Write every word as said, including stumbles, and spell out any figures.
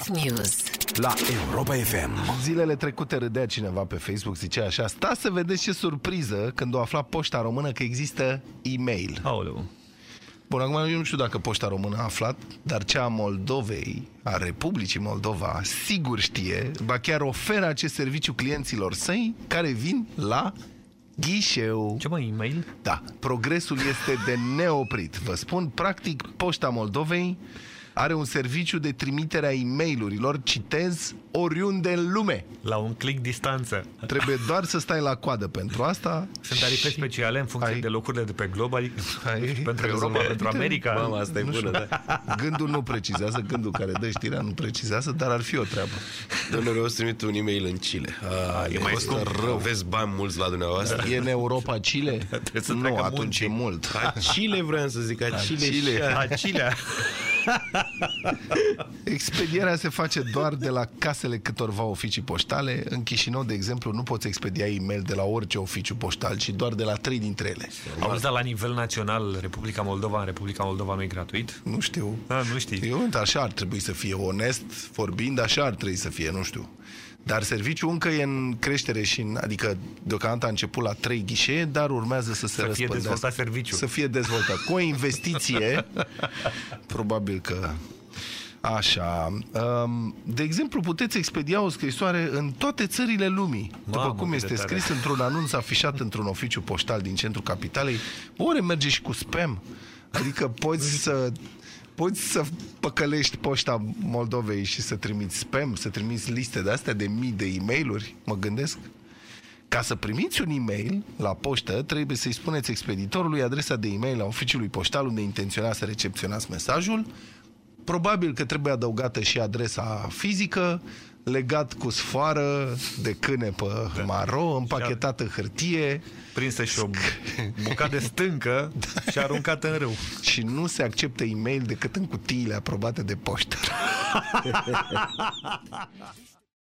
Hot News la Europa F M. Zilele trecute râdea cineva pe Facebook, zicea așa: stați să vedeți ce surpriză când o afla Poșta Română că există e-mail. Aoleu. Bun, acum eu nu știu dacă Poșta Română a aflat, dar cea a Moldovei, a Republicii Moldova, sigur știe, ba chiar oferă acest serviciu clienților săi care vin la ghișeu. Ce mă, e-mail? Da, progresul este de neoprit. Vă spun, practic, Poșta Moldovei are un serviciu de trimitere a e-mail-urilor, citez, oriunde în lume. La un click distanță. Trebuie doar să stai la coadă pentru asta. Sunt tarife speciale în funcție ai... de locurile de pe glob, adică ai... pentru Europa, pentru America. Mama, asta e bună, da. Gândul nu precizează, gândul care dă știrea nu precizează, dar ar fi o treabă. Domnule, o să trimit un e-mail în Chile. A, e mai scump, rău. Aveți bani mulți la dumneavoastră? E în Europa Chile? Trebuie să nu, atunci e mult. A Chile vreau să zic, a Chile. Chile. A Chile. Expedierea se face doar de la casele câtorva oficii poștale. În Chișinău, de exemplu, nu poți expedia e-mail de la orice oficiu poștal, ci doar de la trei dintre ele. Auzi, dar la nivel național, Republica Moldova, în Republica Moldova nu e gratuit? Nu știu. A, nu știi. Eu, așa ar trebui să fie, onest vorbind, așa ar trebui să fie, nu știu. Dar serviciul încă e în creștere și în, adică deocamdată a început la trei ghișee, dar urmează să se să fie dezvoltat serviciul. Să fie dezvoltat. Cu o investiție, probabil că așa. De exemplu, puteți expedia o scrisoare în toate țările lumii. După Mamă, cum este scris tare. într-un anunț afișat într-un oficiu poștal din centrul capitalei, ori merge și cu spam. Adică poți să... Poți să păcălești Poșta Moldovei și să trimiți spam, să trimiți liste de astea de mii de e-mail-uri, mă gândesc. Ca să primiți un e-mail la poștă, trebuie să-i spuneți expeditorului adresa de e-mail a oficiului poștal unde intenționați să recepționați mesajul. Probabil că trebuie adăugată și adresa fizică, legat cu sfoară de cânepă da. maro, împachetată hârtie, prinsă și o bucată de stâncă da. și aruncată în râu. Și nu se acceptă e-mail decât în cutiile aprobate de poștă.